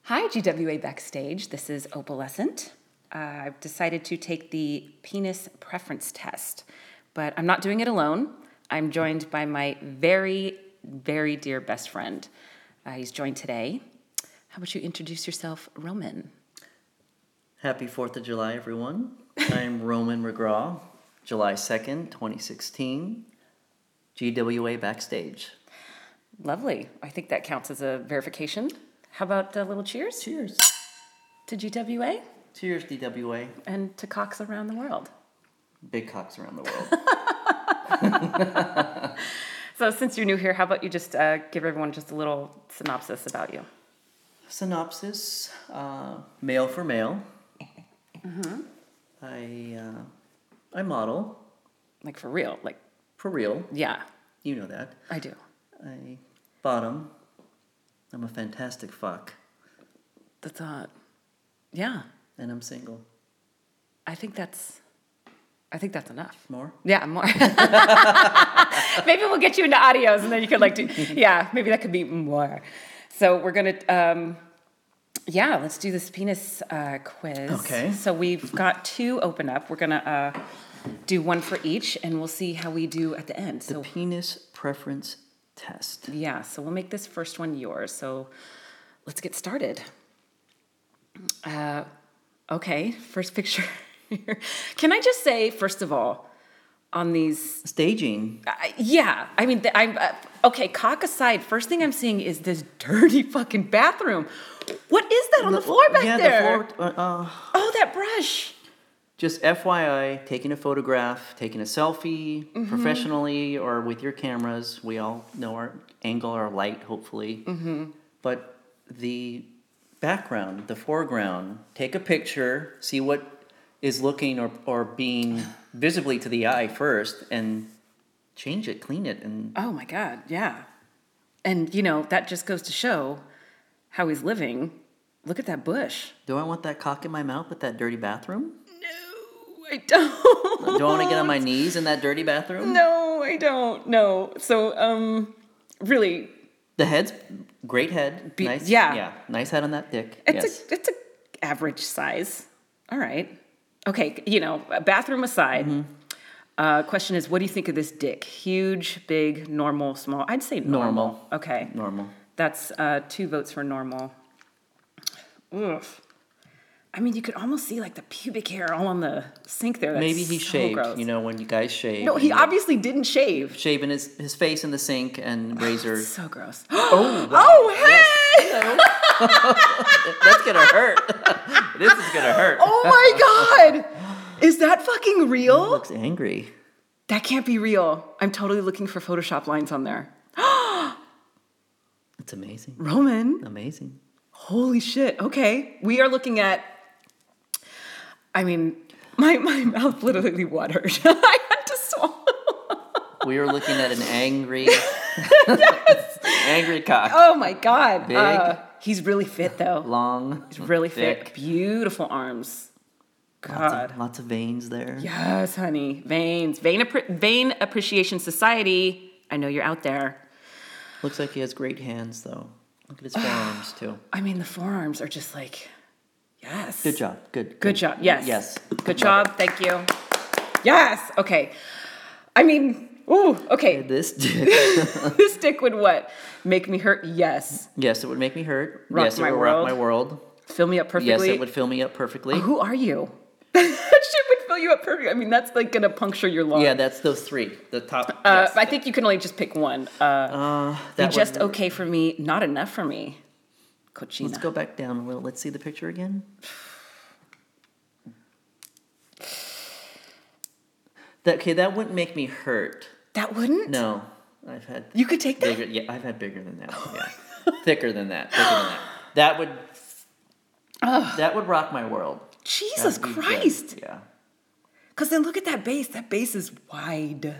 Hi, GWA Backstage. This is Opalescent. I've decided to take the penis preference test, but I'm not doing it alone. I'm joined by my very, very dear best friend. He's joined today. How about you introduce yourself, Roman? Happy 4th of July, everyone. I'm Roman McGraw, July 2nd, 2016, GWA Backstage. Lovely. I think that counts as a verification. How about a little cheers? Cheers. To GWA Cheers, DWA. and to cocks around the world. Big cocks around the world. So since you're new here, how about you just give everyone just a little synopsis about you? Synopsis, male for male. Mm-hmm. I model. Like for real, like, For real. yeah, You know that. I do. I bottom. I'm a fantastic fuck. That's yeah, And I'm single. I think that's enough. More? Yeah, more. Maybe we'll get you into audios and then you could yeah, maybe that could be more. So we're going to, let's do this penis quiz. Okay. So we've got two open up. We're going to do one for each and we'll see how we do at the end. The So penis preference test. yeah, so we'll make this first one yours. So let's get started. Okay, first picture here. Can I just say, first of all, on these, Staging. I'm okay. Cock aside, first thing I'm seeing is this dirty fucking bathroom. What is that on the floor back there? The floor. Oh, that brush. Just FYI, taking a photograph, taking a selfie, professionally or with your cameras. We all know our angle, our light, hopefully. But the background, the foreground, take a picture, see what is looking or being visibly to the eye first, and change it, clean it. And Oh my God, yeah. And that just goes to show how he's living. Look at that bush. do I want that cock in my mouth with that dirty bathroom? No, I don't. Do I want to get on my knees in that dirty bathroom? No, I don't. No. So, really, The head's great head. Nice. yeah. Yeah. Nice head on that dick. it's a average size. All right. Okay. Bathroom aside. Question is, what do you think of this dick? Huge, big, normal, small? I'd say normal. Okay. Normal. That's 2 votes for normal. Ugh. I mean, you could almost see like the pubic hair all on the sink there. That's Maybe he so shaved. gross. When you guys shave. No, he obviously didn't shave. Shaving his face in the sink and razor. So gross. Oh, wow. Oh, hey! That's gonna hurt. This is gonna hurt. Oh my God! Is that fucking He real? looks angry. That can't be real. I'm totally looking for Photoshop lines on there. It's amazing. Roman, Amazing. holy shit. Okay, we are looking at. I mean, my mouth literally watered. I had to swallow. We are looking at an angry, angry cock. Oh my God. Big. He's really fit though. Long. He's really thick. fit. Beautiful arms. God. Lots of veins there. Yes, honey. Veins. Vein Appreciation Society. I know you're out there. Looks like he has great hands though. Look at his forearms too. I mean, the forearms are just like, yes. Good job. Good job. Yes. Yes. Good job. Thank you. Yes. Okay. I mean, ooh, okay. This dick. This dick would what? Make me hurt? Yes. Yes, it would make me hurt. Rock yes, it my would world. rock my world. Fill me up perfectly. Yes, it would fill me up perfectly. Who are you? That shit would fill you up perfectly. I mean, that's like going to puncture your lung. Yeah, that's those 3. The top. Yes. I think you can only just pick one. That Just would- okay for me, not enough for me. Cochina. Let's go back down a little. Let's see the picture again. That wouldn't make me hurt. That wouldn't? No, I've had. You could take that? bigger. Yeah, I've had bigger than that. Yeah, thicker than that. That would. That would rock my world. Jesus That'd be good. Christ. Yeah. Because then look at that base. That base is wide.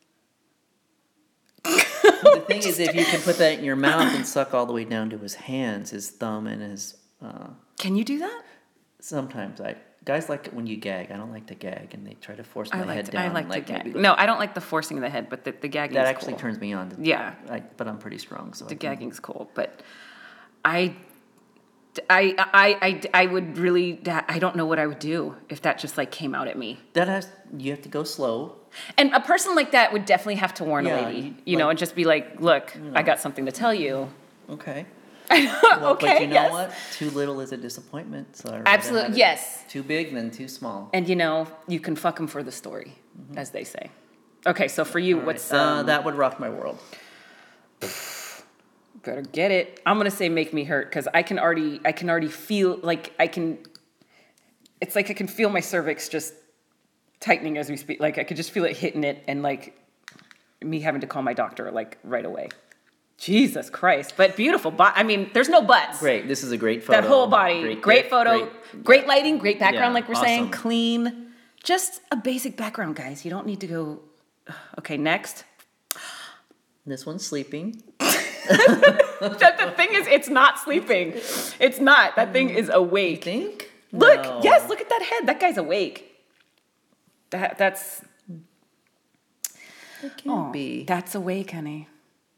The thing is, if you can put that in your mouth and suck all the way down to his hands, his thumb and his. Can you do that? Sometimes guys like it when you gag. I don't like to gag, and they try to force my head down. I like to maybe gag. No, I don't like the forcing of the head, but the gagging that is actually cool. turns me on. Yeah. But I'm pretty strong, so The gagging's cool, but I I would really, I don't know what I would do if that just like came out at me. You have to go slow. And a person like that would definitely have to warn a Yeah, lady, you and just be like, look, I got something to tell you. Okay. Well, Okay, but you know yes. what? Too little is a disappointment. So I'd rather Absolutely, have it yes. Too big than too small. And you can fuck them for the story, as they say. Okay, so for you, All what's right. That would rock my world. better get it? I'm gonna say make me hurt because I can already feel like it's like I can feel my cervix just tightening as we speak. Like I could just feel it hitting it, and like me having to call my doctor like right away. Jesus Christ! But beautiful. I mean, there's no buts. Great. This is a great photo. That whole body, great photo, great lighting, great background. Yeah, Like we're saying, awesome. clean. Just a basic background, guys. You don't need to go. Okay, next. This one's sleeping. The thing is, it's not sleeping. It's not. That thing is awake. Think? Look, No. yes, look at that head. That guy's awake. That's. It can't be. That's awake, honey.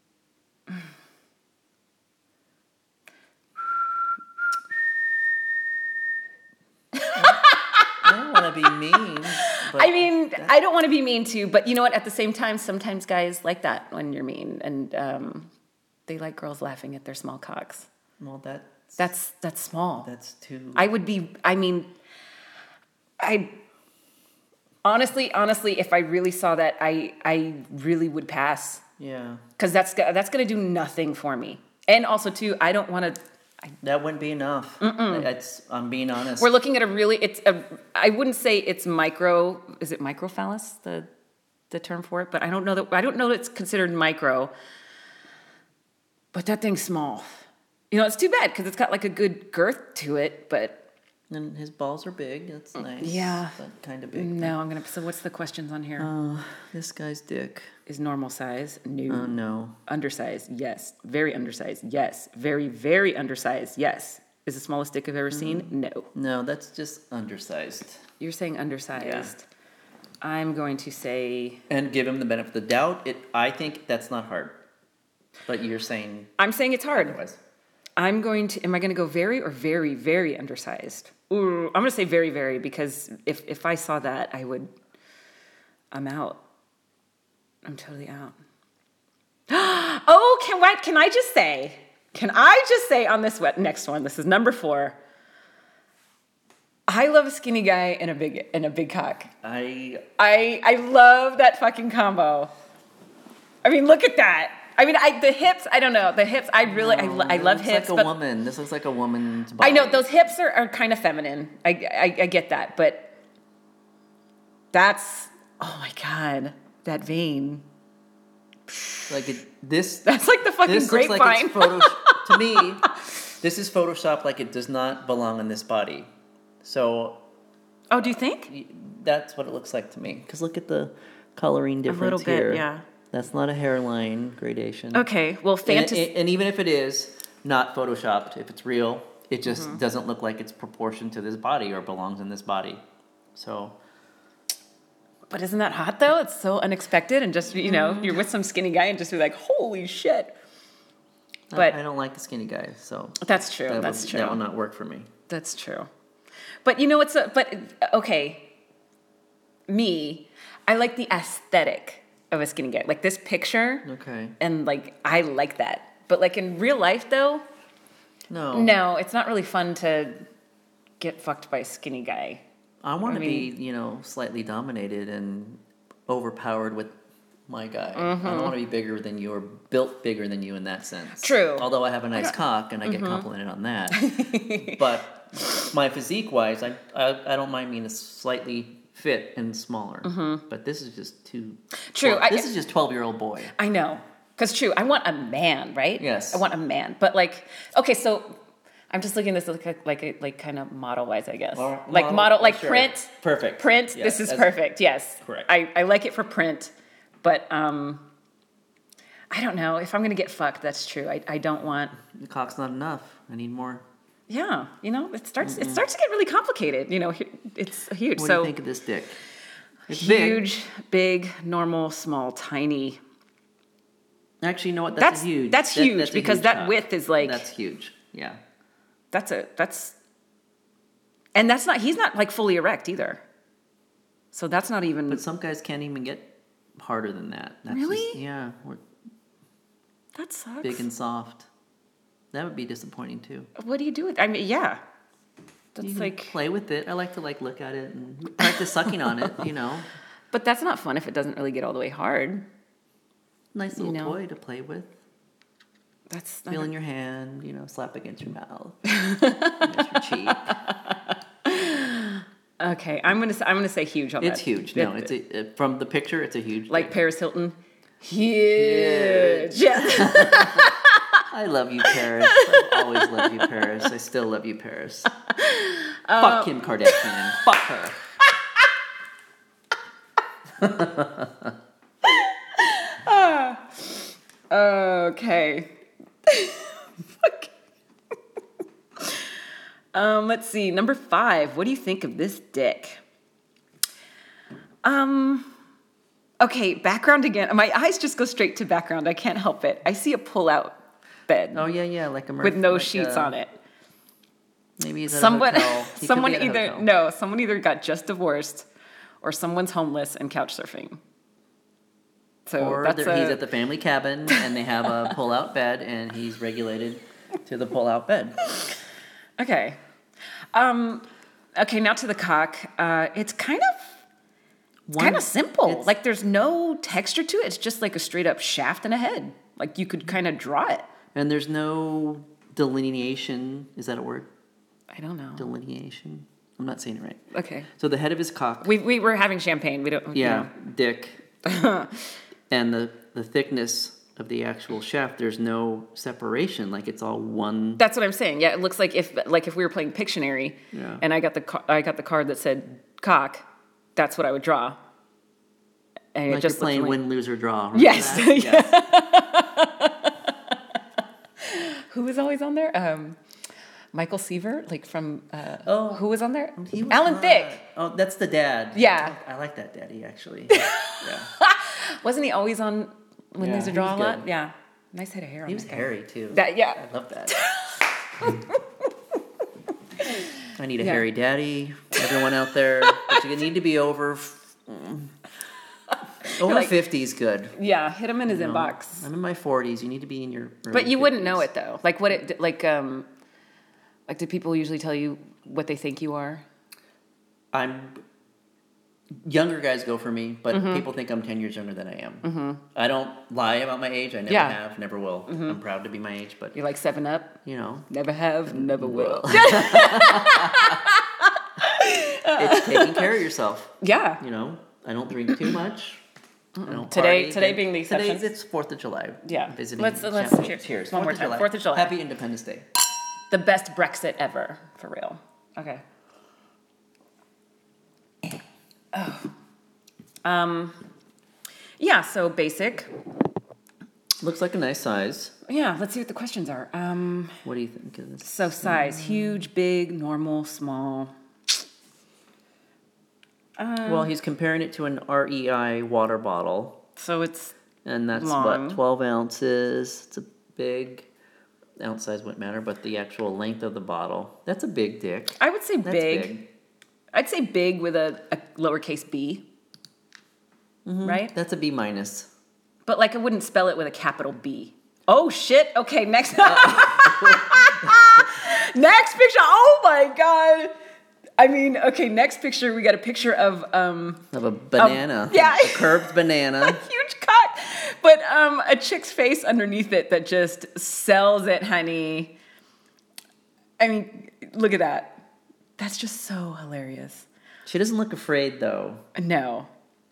I don't want to be mean. But I mean, I don't want to be mean too, but you know what? At the same time, sometimes guys like that when you're mean, and they like girls laughing at their small cocks. well, That's small. that's too. I would be. I mean, I honestly, if I really saw that, I really would pass Yeah. because that's gonna do nothing for me. And also too, I don't want to. That wouldn't be enough. I'm being honest. We're looking at I wouldn't say it's micro. Is it microphallus, the term for it? But I don't know that it's considered micro. But that thing's small. It's too bad because it's got like a good girth to it, but And his balls are big. That's nice. Yeah. But kind of big. no, so what's the questions on here? This guy's dick. Is normal size? No. Oh, no. Undersized? Yes. Very undersized? Yes. Very, very undersized? Yes. Is the smallest dick I've ever seen? No. No, that's just undersized. You're saying undersized. I'm going to say... And give him the benefit of the doubt. I think that's not hard. But you're saying I'm saying it's hard. otherwise. Am I going to go very or very, very undersized? Ooh, I'm going to say very, very because if I saw that, I'm out. I'm totally out. Oh, can I just say? Can I just say on this next one? This is number 4. I love a skinny guy and a big cock. I love that fucking combo. I mean, look at that. I mean, the hips. I don't know the hips. I love hips. Like a woman. This looks like a woman's body. I know those hips are kind of feminine. I get that, but that's oh my god, that vein. Like this. That's like the fucking This looks grapevine. like it's to me, this is Photoshopped like it does not belong in this body. So Oh, do you think? that's what it looks like to me. Because look at the coloring difference little bit, here. yeah. That's not a hairline gradation. Okay, well, fantasy. And even if it is not Photoshopped, if it's real, it just Mm-hmm. doesn't look like it's proportioned to this body or belongs in this body. So But isn't that hot though? It's so unexpected, and just you're with some skinny guy and just be like, holy shit. But I don't like the skinny guy, so that's true. That's true. That will not work for me. That's true. But okay. Me, I like the aesthetic of a skinny guy. Like this picture. Okay. And like I like that. But like in real life though, no, it's not really fun to get fucked by a skinny guy. I want to be, slightly dominated and overpowered with my guy. I don't want to be bigger than you or built bigger than you in that sense. True. Although I have a nice cock and I get complimented on that. But my physique-wise, I don't mind being slightly fit and smaller. But this is just too... True. Well, this is just 12-year-old boy. I know. Because true, I want a man, right? Yes. I want a man. But like, okay, so I'm just looking at this like kind of model-wise, I guess. Model, sure. print. Perfect. Print, Yes, this is that's perfect, yes. correct. I like it for print. But I don't know. If I'm going to get fucked, that's true. I don't want... The cock's not enough. I need more. Yeah, it starts to get really complicated. It's huge. What so do you think of this dick? It's huge, big, normal, small, tiny. Actually, you know what? That's huge. That's huge That's a because huge that cock. width is like... That's huge. Yeah. and he's not like fully erect either. So that's not even. But some guys can't even get harder than that. That's Really? Yeah. We're That sucks. big and soft. That would be disappointing too. What do you do with? I mean, yeah. That's You can like. play with it. I like to like look at it and practice sucking on it. You know, But that's not fun if it doesn't really get all the way hard. nice little know. toy to play with. That's Feel in your hand. You know, slap against your mouth, against your cheek. okay. I'm gonna say huge on that. It's huge. No, it's from the picture. It's a huge. Like dick. Paris Hilton. Huge. Yeah. I love you, Paris. I've always loved you, Paris. I still love you, Paris. Fuck Kim Kardashian. Fuck her. Okay. Let's see. Number 5. What do you think of this dick? Okay, background again. My eyes just go straight to background. I can't help it. I see a pull-out bed Oh yeah, like a with no sheets on it. Maybe he's at Someone, a hotel. He could someone be at a either hotel. someone either got just divorced, or someone's homeless and couch surfing. So Or that's he's at the family cabin and they have a pull-out bed and he's regulated to the pull-out bed. okay. Okay, now to the cock. It's kind of simple. it's- Like there's no texture to it. It's just like a straight up shaft and a head. Like you could kind of draw it. And there's no delineation. Is that a word? I don't know. Delineation. I'm not saying it right. Okay. So the head of his cock. We were having champagne. We don't. Yeah, dick. And the thickness of the actual shaft, there's no separation. Like it's all one. That's what I'm saying. Yeah, it looks like if we were playing Pictionary, Yeah. and I got the card that said cock, that's what I would draw. And Like it just you're playing looked like, win, lose, or draw. Remember yes, that? yes. Who was always on there? Michael Seaver, like from who was on there? He was Alan hot. Thicke. Oh, that's the dad. Yeah. I like that daddy actually. Yeah. Wasn't he always on Win, Yeah, Lose, or he Draw a was lot? good. Yeah. Nice head of hair on He was that guy. hairy too. Yeah. I love that. I need a Yeah. hairy daddy. Everyone out there, but you need to be over like- 50 is good. Yeah, hit him in his You know? inbox. I'm in my 40s. You need to be in your early But you wouldn't know 50s. it though. Like like do people usually tell you what they think you are? Younger guys go for me, but Mm-hmm. people think I'm 10 years younger than I am. I don't lie about my age. I never Yeah. have, never will. I'm proud to be my age, but You're like 7-Up. you know, Never have, never will. it's taking care of yourself. Yeah. You know, I don't drink too much. I don't Today party. being the exception. Today's it's 4th of July. Yeah. Visiting Let's champagne. cheers. Cheers. One more 4th of time. July. 4th of July. Happy Independence Day. The best Brexit ever, for real. Okay. Oh. Yeah, so basic. Looks like a nice size. Yeah, let's see what the questions are. What do you think of this? So size, huge, big, normal, small. Well, he's comparing it to an REI water bottle, So it's and that's long. what 12 ounces. It's a big ounce size wouldn't matter, but the actual length of the bottle. That's a big dick. I would say That's big. I'd say big with a lowercase b. Right? That's a B minus. But like I wouldn't spell it with a capital B. Oh shit. Okay, next next picture. Oh my god. I mean, okay, next picture we got a picture of Of a banana. yeah. A curved banana. huge cock, but a chick's face underneath it that just sells it, honey. I mean, look at that. That's just so hilarious. She doesn't look afraid though. No.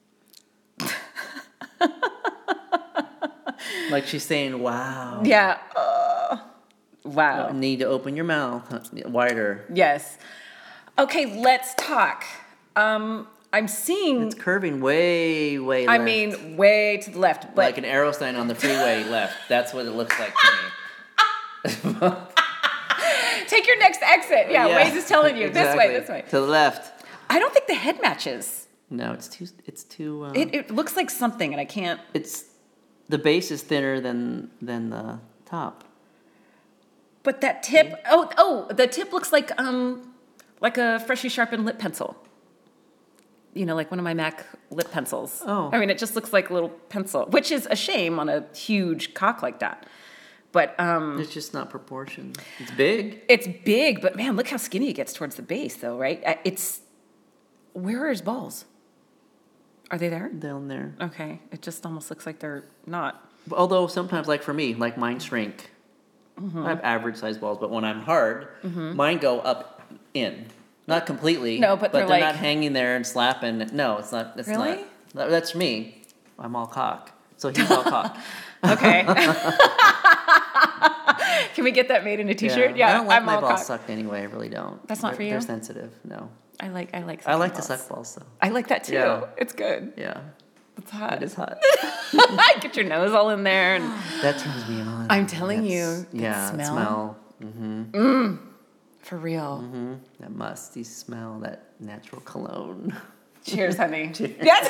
Like she's saying, "Wow." Yeah. Wow. Need to open your mouth wider. Yes. Okay, let's talk. I'm seeing. It's curving way left. I mean, way to the left, but like an arrow sign on the freeway left. That's what it looks like to me. take your next exit. Yeah, Waze is telling you Exactly. this way. To the left. I don't think the head matches. No, it's too. It looks like something, and I can't. It's the base is thinner than the top. But that tip, the tip looks like a freshly sharpened lip pencil. You know, like one of my MAC lip pencils. Oh. I mean, it just looks like a little pencil, which is a shame on a huge cock like that. But It's just not proportioned. It's big. it's big, but man, look how skinny it gets towards the base, though, right? Where are his balls? Are they there? Down there. Okay, it just almost looks like they're not. Although sometimes, like for me, like mine shrink. I have average size balls, but when I'm hard, mine go up in. Not completely. No, but they're like- not hanging there and slapping. No, it's not. That's Really? not. That's me. I'm all cock. So he's all cock. Okay. Can we get that made in a T-shirt? Yeah, I don't like I'm my all balls cock. sucked anyway. I really don't. That's not for you? They're sensitive. No. I like. I like sucking to balls. suck balls though. I like that too. Yeah. It's good. Yeah. It's hot. It is hot. Get your nose all in there, and That turns me on. I'm telling That's- you, that Yeah. smell. Smell. for real. That musty smell. That natural cologne. Cheers, honey. Yes.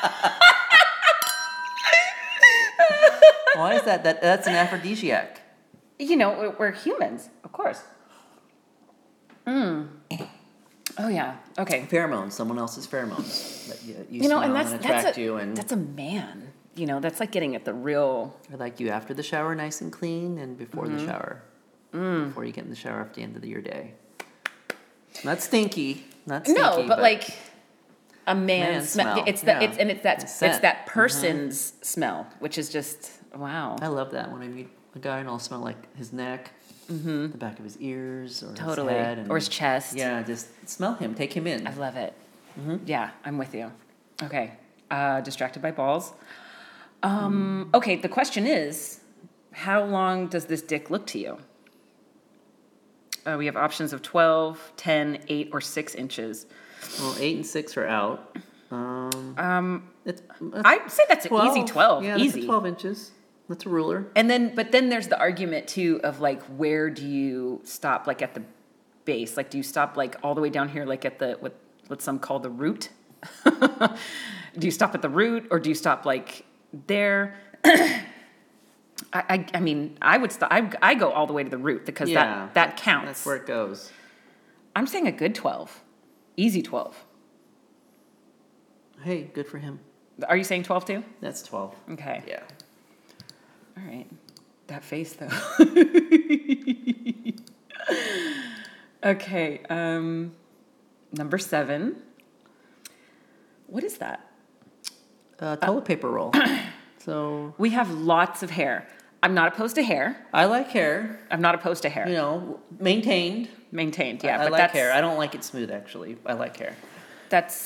Why is that? That's an aphrodisiac. You know, we're humans, of course. Oh yeah. Okay. Pheromones. Someone else's pheromones that you You know, smell and and attract you, and that's a man. You know, that's like getting at the real. I like you after the shower, nice and clean, and before the shower. Before you get in the shower at the end of your day. Not stinky. Not stinky. No, but like a Man man's smell. smell, It's that. yeah. It's Scent. that person's smell, which is just wow. I love that when I meet a guy and I'll smell like his neck, the back of his ears, or Totally. his head, Or his chest. Yeah, just smell him. Take him in. I love it. Yeah, I'm with you. Okay. Distracted by balls. Okay, the question is, how long does this dick look to you? We have options of 12, 10, 8, or 6 inches. Well, 8 and 6 are out. It's I'd say that's an easy 12. Yeah, easy. that's 12 inches. That's a ruler. But then there's the argument too of like, where do you stop? Like at the base? Like, do you stop like all the way down here, like at the what some call the root? Do you stop at the root, or do you stop like there? I mean, I would stop. I go all the way to the root because that counts. That's where it goes. I'm saying a good 12, easy 12. Hey, good for him. Are you saying 12 too? That's 12. Okay. Yeah. All right. That face though. Okay. Number 7. What is that? Toilet paper roll. So We have lots of hair. I'm not opposed to hair. I like hair. I'm not opposed to hair. You know, maintained. Maintained, yeah. I but like that's, hair. I don't like it smooth, actually. I like hair. That's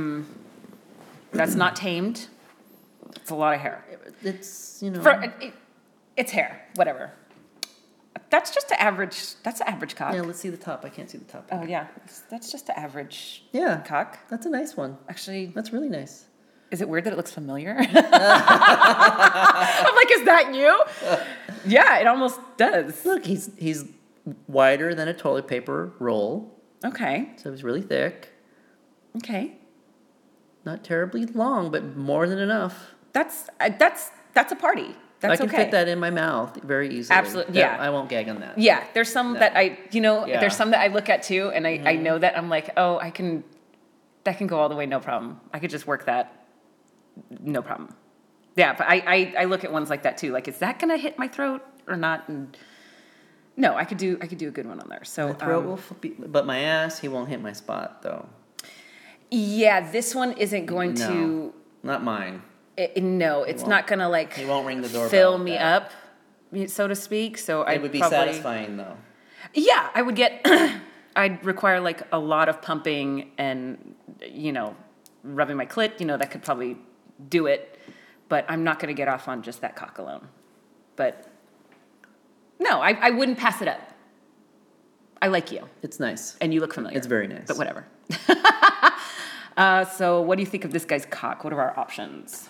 not tamed. It's a lot of hair. It's, you know. It's hair, whatever. That's just an average. That's an average cock. Yeah, let's see the top. I can't see the top. Oh yeah, that's just an average. Yeah. Cock. That's a nice one. Actually, That's really nice. is it weird that it looks familiar? I'm like, is that you? Yeah, it almost does. Look, he's wider than a toilet paper roll, Okay. so he's really thick. Okay. Not terribly long, but more than enough. That's a party. That's I can okay. fit that in my mouth very easily. Absolutely, yeah. I won't gag on that. Yeah, there's some No. that Yeah. there's some that I look at too, and I know that I'm like, oh, that can go all the way, no problem. I could just work that, no problem. Yeah, but I look at ones like that too. Like, is that gonna hit my throat or not? And no, I could do a good one on there. So My throat will be, but my ass, he won't hit my spot though. yeah, this one isn't going No, to. not mine. No, it's won't. not gonna like He won't ring the doorbell. fill with me that. up, so to speak. So It would be probably, satisfying though. Yeah, I would get. I'd require like a lot of pumping and rubbing my clit. That could probably do it, but I'm not going to get off on just that cock alone. But no, I wouldn't pass it up. I like you, It's nice. and you look familiar. It's very nice. But whatever. So what do you think of this guy's cock? What are our options?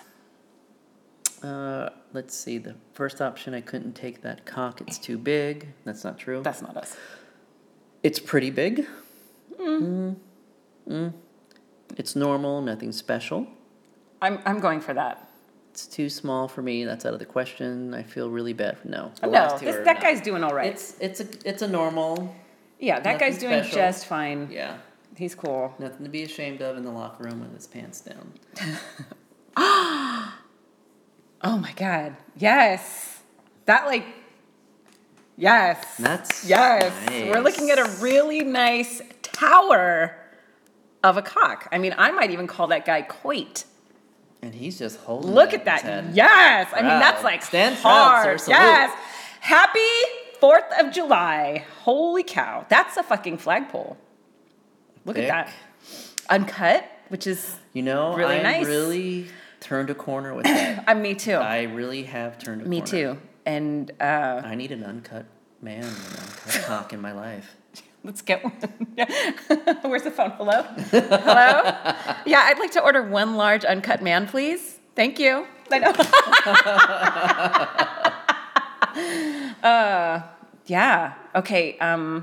Let's see. The first option, I couldn't take that cock. It's too big. That's not true. That's not us. It's pretty big. It's normal. Nothing special. I'm going for that. It's too small for me. That's out of the question. I feel really bad. No. The No, last two that are guy's doing all right. It's a normal. Yeah, that guy's nothing doing special. just fine. Yeah. He's cool. Nothing to be ashamed of in the locker room with his pants down. Oh my God. Yes. Yes. That's yes. nice. We're looking at a really nice tower of a cock. I mean, I might even call that guy Coit. And he's just holding. Look it at in his that. head. Yes. I mean, Proud. that's like Stand proud, hard. sir. Salute. Yes. Happy 4th of July. Holy cow. That's a fucking flagpole. Look Thick. at that. Uncut, which is really I nice. really turned a corner with that. Me too. I really have turned a corner. Me too. And I need an uncut man and an uncut cock in my life. let's get one. Where's the phone? Hello? Hello? Yeah, I'd like to order one large uncut man, please. Thank you. I know. Yeah. Okay.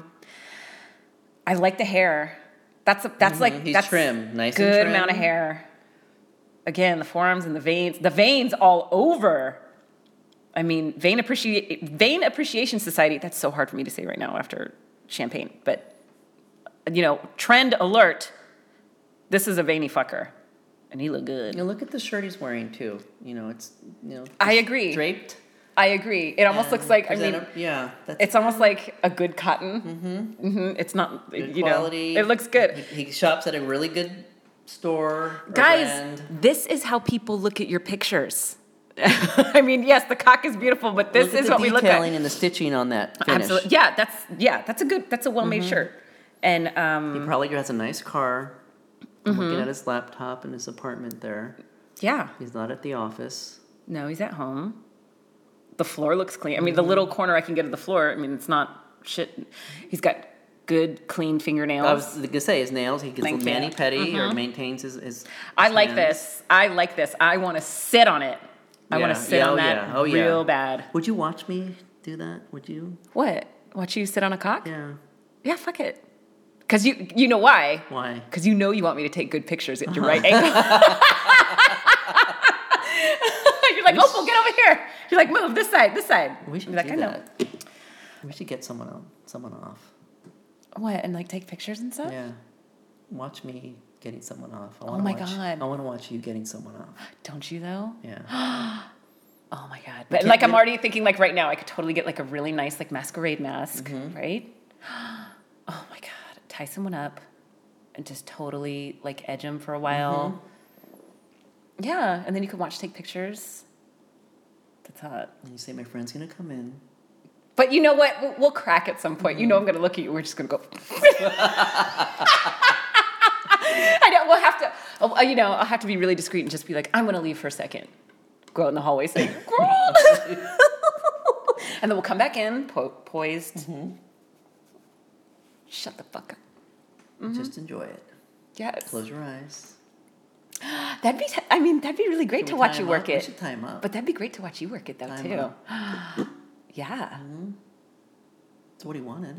I like the hair. That's like He's that's trim, nice good and trim. amount of hair. Again, the forearms and the veins all over. I mean, Vein Appreciation Society. That's so hard for me to say right now after champagne, but trend alert. This is a veiny fucker, and he look good. Look at the shirt he's wearing too. It's I agree. draped. I agree. It almost looks like yeah, it's almost like a good cotton. It's not good quality. It looks good. He shops at a really good store. Or Guys, brand. this is how people look at your pictures. I mean, yes, the cock is beautiful, but this is what we look the detailing at. and the stitching on that finish. Absolutely. That's a well-made shirt. And He probably has a nice car. I'm looking at his laptop in his apartment there. yeah. He's not at the office. No, he's at home. The floor looks clean. I mean, the little corner I can get of the floor, I mean, it's not shit. He's got good, clean fingernails. I was going to say his nails. He gets Thank you. mani-pedi or maintains his I like hands. this. I like this. I want to sit on it. I want to sit on that real bad. Would you watch me do that? Would you? What? Watch you sit on a cock? Yeah. Yeah, fuck it. Because you know why? Why? Because you want me to take good pictures at your right angle. You're like, Opal, get over here. You're like, move this side. We should You're like, do I know. that. We should get someone off. What? And like take pictures and stuff? Yeah. Watch me getting someone off. Oh my God. I want to watch you getting someone off. Don't you though? Yeah. Oh my God. But like, I'm already thinking like right now, I could totally get like a really nice like masquerade mask, right? Oh my God. Tie someone up and just totally like edge them for a while. Yeah. And then you can take pictures. That's hot. And you say, my friend's going to come in. But you know what? We'll crack at some point. I'm going to look at you. We're just going to go. I know. We'll have to, I'll have to be really discreet and just be like, I'm going to leave for a second. Go out in the hallway saying, and then we'll come back in, poised. Shut the fuck up. Just enjoy it. Yes. Close your eyes. That'd be really great to watch you work We it. should tie him up. But that'd be great to watch you work it though, Tie him too. up. Yeah. That's what he wanted.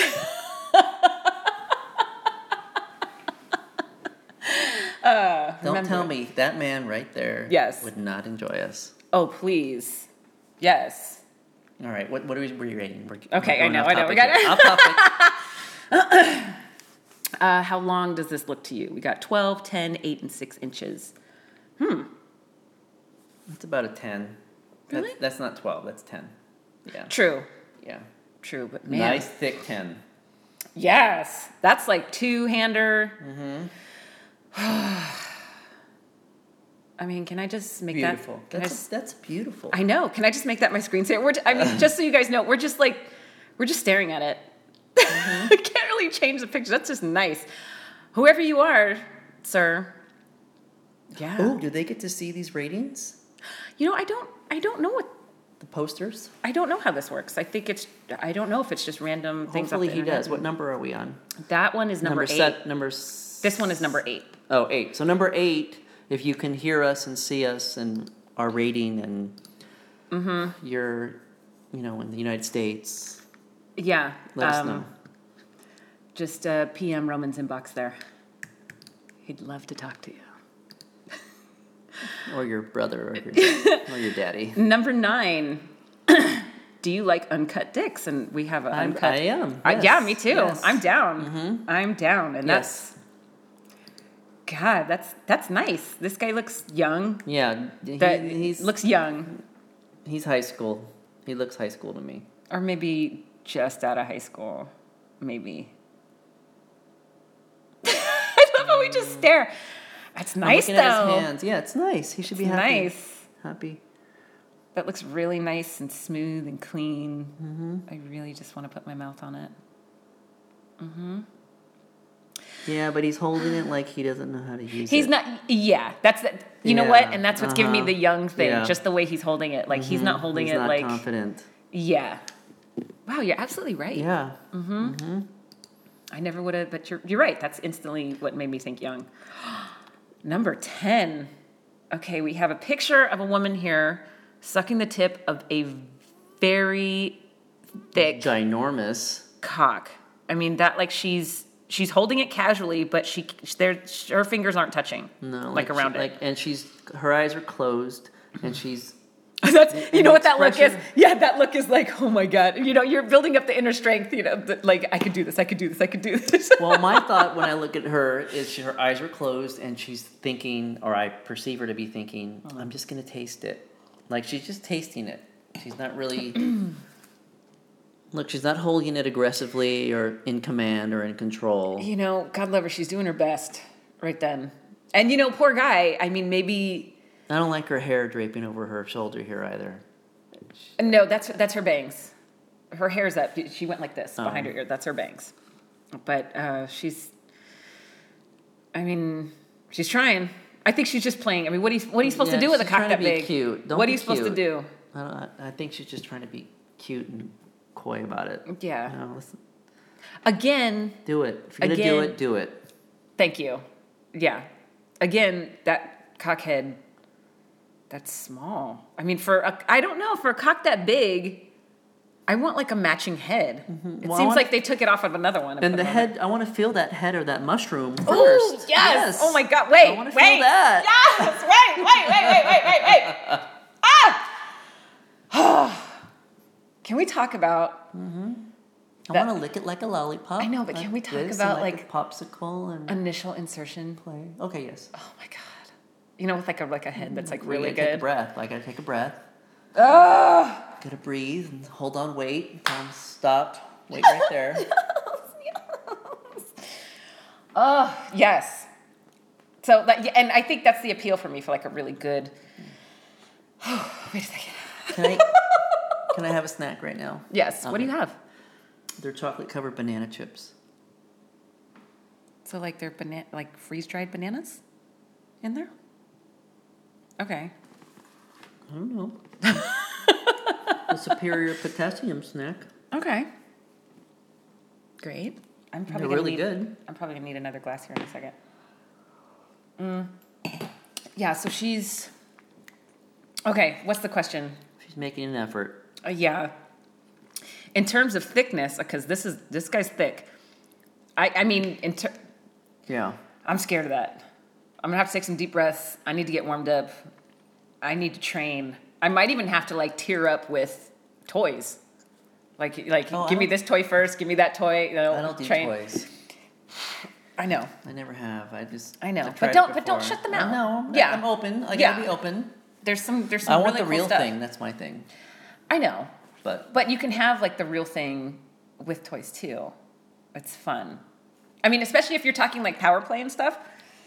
Don't tell me that man right there would not enjoy us. Oh, please. Yes. All right, what are we rating? Okay, I know. We got it. How long does this look to you? We got 12, 10, 8, and 6 inches. That's about a 10. Really? That's not 12, that's 10. Yeah. True. Yeah. True, but man. Nice thick 10. Yes. That's like two-hander. I mean, can I just make Beautiful. that? That's beautiful. I know. Can I just make that my screensaver? Just so you guys know, we're just staring at it. I can't really change the picture. That's just nice. Whoever you are, sir. Yeah. Oh, do they get to see these ratings? I don't know what. The posters? I don't know how this works. I don't know if it's just random things. Hopefully he does. What number are we on? That one is number 8. This one is number 8. Oh, 8. So number 8, if you can hear us and see us and our rating and you're, in the United States. Yeah. Let us know. Just PM Roman's inbox there. He'd love to talk to you. Or your brother or your daddy. Number 9. Do you like uncut dicks? And we have an uncut. I am. Yeah, Yes. me too. Yes. I'm down. I'm down. And Yes. God, that's nice. This guy looks young. Yeah. He's looks young. He's high school. He looks high school to me. Or maybe just out of high school. Maybe. I love how we just stare. That's nice, I'm though. looking at his hands. Yeah, it's nice. He should be happy. Nice. Happy. That looks really nice and smooth and clean. I really just want to put my mouth on it. Yeah, but he's holding it like he doesn't know how to use it. He's not. Yeah, that's the, you know Yeah, what, and that's what's giving me the young thing. Yeah. Just the way he's holding it, like he's not holding He's it not like. confident. Yeah. Wow, you're absolutely right. Yeah. I never would have, but you're right. That's instantly what made me think young. Number 10. Okay, we have a picture of a woman here sucking the tip of a very thick Ginormous. cock. I mean, that like she's holding it casually, but her fingers aren't touching. No, like around it. and her eyes are closed, and she's. That's, you know the what that look is? expression- Yeah, that look is like, oh my God. You know, you're building up the inner strength, you know, like, I could do this, I could do this, I could do this. Well, my thought when I look at her is her eyes are closed, and she's thinking, or I perceive her to be thinking, I'm just going to taste it. Like, she's just tasting it. She's not really. Look, she's not holding it aggressively or in command or in control. You know, God love her, she's doing her best right then. And, you know, poor guy, I mean, maybe. I don't like her hair draping over her shoulder here either. No, that's her bangs. Her hair's up. She went like this behind her ear. That's her bangs. But she's trying. I think she's just playing. I mean, what are you supposed to do with a she's cock trying that to be big? cute. Don't What are be you supposed to cute. do? I think she's just trying to be cute and coy about it. Yeah. No, listen, Again, do it. If you're going to do Again- it, do it. thank you. Yeah. Again, that cockhead, that's small. I mean, I don't know, for a cock that big, I want like a matching head. It Well, I seems want- like they took it off of another one. And the head, I want to feel that head or that mushroom first. Oh, yes. Oh my God. Wait. I want to wait. feel that. Yes. Wait. Ah. Can we talk about I want to lick it like a lollipop. I know, but can we talk this, about, and like, a popsicle and initial insertion? play? Okay, yes. Oh my God. You know, with like a head that's like We really gotta Take a good. breath. I gotta take a breath. Oh. Gotta breathe and hold on. Wait. Stop. Wait right there. Oh, yes. So, and I think that's the appeal for me for like a really good. Wait a second. Can I have a snack right now? Yes. What do you have? They're chocolate covered banana chips. So like they're like freeze dried bananas in there? Okay. I don't know. A superior potassium snack. Okay. Great. I'm probably They're gonna really need, good. I'm probably gonna need another glass here in a second. Yeah. So she's. Okay. What's the question? She's making an effort. Yeah. In terms of thickness, because this guy's thick. I mean, Yeah. I'm scared of that. I'm gonna have to take some deep breaths. I need to get warmed up. I need to train. I might even have to like tear up with toys. Like give me this toy first. Give me that toy. You know, I don't do train. toys. I know. I never have. I know. I've But tried don't- it but don't before. shut them out. I know. Yeah. I'm open. I Yeah. gotta be open. There's some I want really the cool real stuff. thing. That's my thing. I know. But You can have like the real thing with toys too. It's fun. I mean, especially if you're talking like power play and stuff.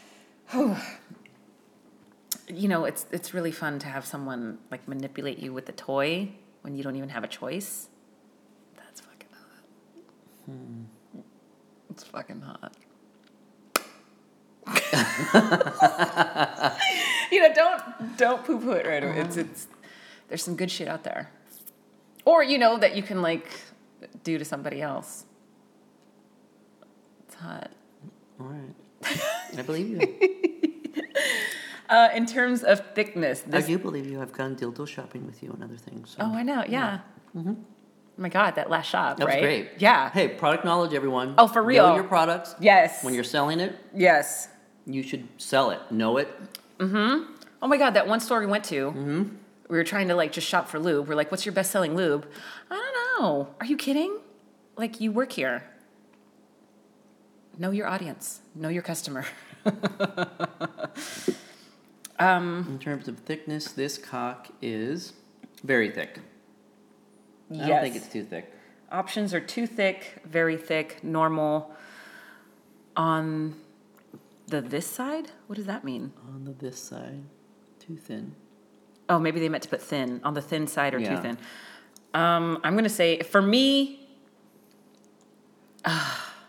You know, it's really fun to have someone like manipulate you with the toy when you don't even have a choice. That's fucking hot. It's fucking hot. You know, don't poo-poo it right away. It's there's some good shit out there. Or, you know, that you can like do to somebody else. It's hot. all right. I believe you. In terms of thickness, I do believe you. I've gone dildo shopping with you and other things. So. Oh, I know. Yeah. Oh my God, that last shop, That was right? great. Yeah. Hey, product knowledge, everyone. Oh, for real. Know your products. Yes. When you're selling it, Yes. you should sell it. Know it. Oh my God, that one store we went to, we were trying to like just shop for lube. We're like, what's your best-selling lube? I don't know. Are you kidding? Like, you work here. Know your audience. Know your customer. In terms of thickness, this cock is very thick. Yes. I don't think it's too thick. Options are too thick, very thick, normal. On this side? What does that mean? On this side, too thin. Oh, maybe they meant to put thin. On the thin side or too Yeah. thin. I'm going to say, for me, I'm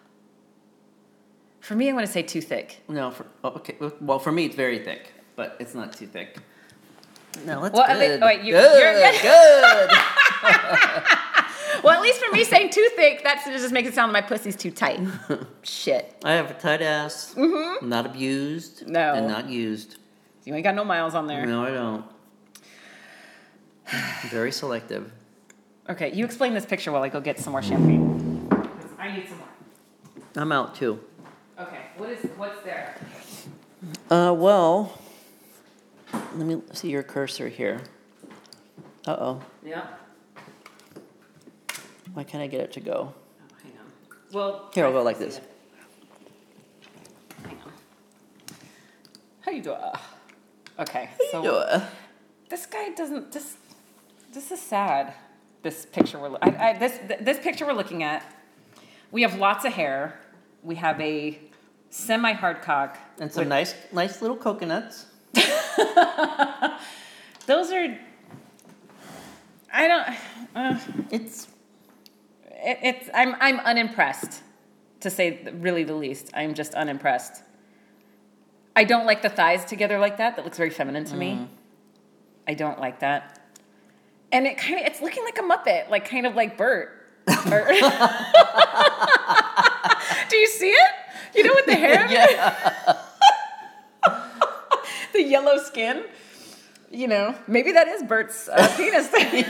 going to say too thick. No, okay. Well, for me, it's very thick, but it's not too thick. No, that's Well, good. wait, good. Good. Well, at least for me saying too thick, that just makes it sound like my pussy's too tight. Shit. I have a tight ass. Not abused. No. And not used. You ain't got no miles on there. No, I don't. Very selective. Okay, you explain this picture while I go get some more champagne. 'Cause I need some more. I'm out too. Okay, what's there? Well, let me see your cursor here. Uh-oh. Yeah. Why can't I get it to go? Oh, hang on. Well, Here, I'll go like this. Hang on. How you doing? Okay, so this guy doesn't. This is sad. This picture this picture we're looking at. We have lots of hair. We have a semi-hard cock And some nice little coconuts. Those are. I don't. It's I'm unimpressed, to say really the least. I'm just unimpressed. I don't like the thighs together like that. That looks very feminine to me. I don't like that. And it's looking like a Muppet, like kind of like Bert. Do you see it? You know, with the hair? yeah. The yellow skin. You know, maybe that is Bert's penis.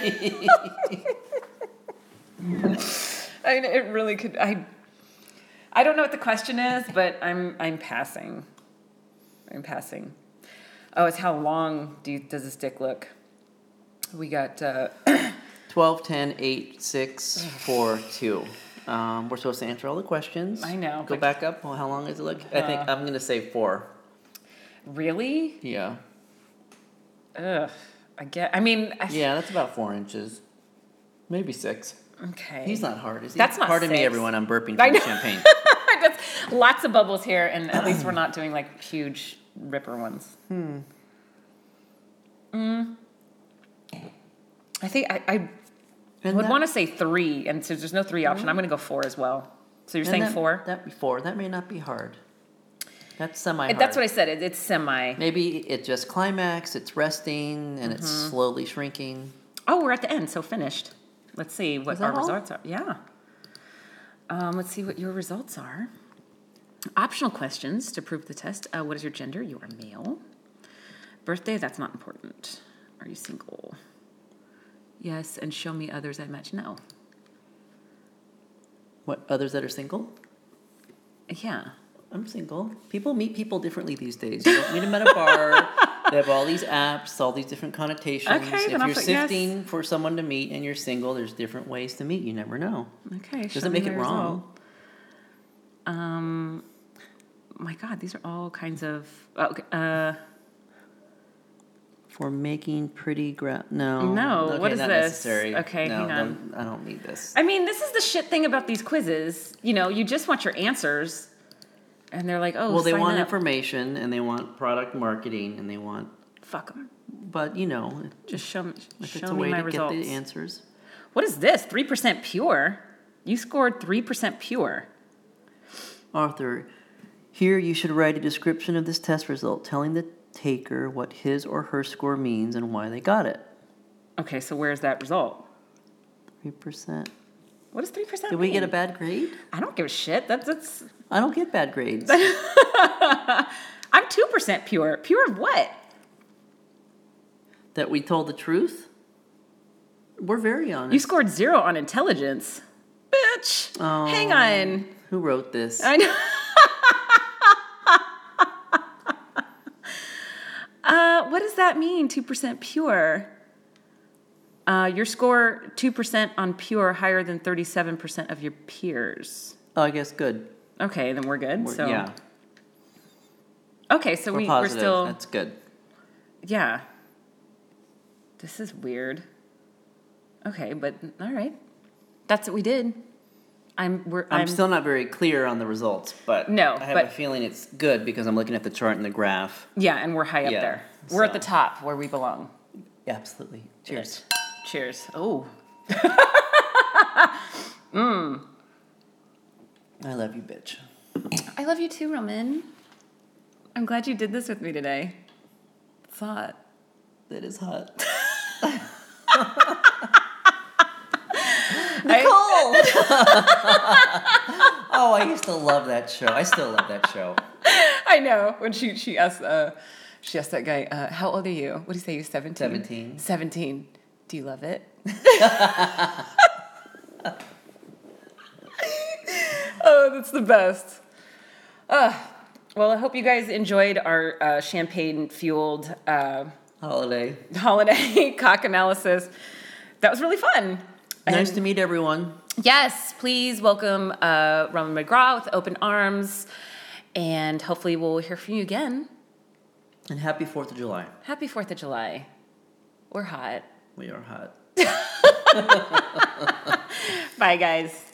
I mean, it really could. I don't know what the question is, but I'm passing. I'm passing. Oh, it's how long does this dick look? We got 12, 10, 8, 6, 4, 2. We're supposed to answer all the questions. I know. Go back up. Well, how long does it look? I think I'm going to say 4. Really? Yeah. Ugh. I mean. Yeah, that's about 4 inches. Maybe 6. Okay. He's not hard, is he? That's not Pardon me, 6. everyone. I'm burping I from the know. champagne. That's lots of bubbles here, and at least we're not doing like huge ripper ones. I think I would want to say 3, and since there's no 3 option, I'm going to go 4 as well. So you're saying 4? That'd be 4. That may not be hard. That's semi-hard. That's what I said. It's semi. Maybe it just climax, it's resting, and it's slowly shrinking. Oh, we're at the end, so finished. Let's see what Is that our all? results are. Yeah. Let's see what your results are. Optional questions to prove the test. What is your gender? You are male. Birthday, that's not important. Are you single? Yes, and show me others I match. No. What, others that are single? Yeah. I'm single. People meet people differently these days. You don't meet them at a bar. They have all these apps, all these different connotations. Okay, if then I'll you're put yes. sifting for someone to meet and you're single, there's different ways to meet. You never know. Okay. Doesn't make it wrong. My God, these are all kinds of. Okay. For making pretty No. No, Okay, what is not this? Necessary. Okay, no, hang on. I don't need this. I mean, this is the shit thing about these quizzes. You know, you just want your answers, and they're like, oh, Well, they sign want up. information and they want product marketing and they want. Fuck them. But you know, Just show if it's show a me way my to results. get the answers. What is this? 3% pure. You scored 3% pure. Arthur, here you should write a description of this test result, telling the taker what his or her score means and why they got it. Okay, so where's that result? 3%. What does 3% Did we mean? get a bad grade? I don't give a shit. That's. I don't get bad grades. I'm 2% pure. Pure of what? That we told the truth? We're very honest. You scored 0 on intelligence. Bitch. Oh, Hang on. Who wrote this? I know. What is that mean, 2% pure? Your score 2% on pure, higher than 37% of your peers. Oh, I guess good. Okay, then we're good. So Yeah, okay, so we're we're positive. still That's good. yeah. This is weird. Okay, but all right, that's what we did. I'm still not very clear on the results, but No, I have but- a feeling it's good because I'm looking at the chart and the graph. Yeah, and we're high up Yeah, there. We're at so- the top where we belong. Absolutely. Cheers. Cheers. Oh. I love you, bitch. I love you too, Roman. I'm glad you did this with me today. It's hot. That is hot. Nicole! Oh, I used to love that show. I still love that show. I know. When she asked that guy, how old are you? What did he say? You 17? 17. 17. Do you love it? Oh, that's the best. Well, I hope you guys enjoyed our champagne-fueled Holiday. holiday cock analysis. That was really fun. Nice to meet everyone. Yes, please welcome Roman McGraw with open arms, and hopefully we'll hear from you again. And happy 4th of July. Happy 4th of July. We're hot. We are hot. Bye, guys.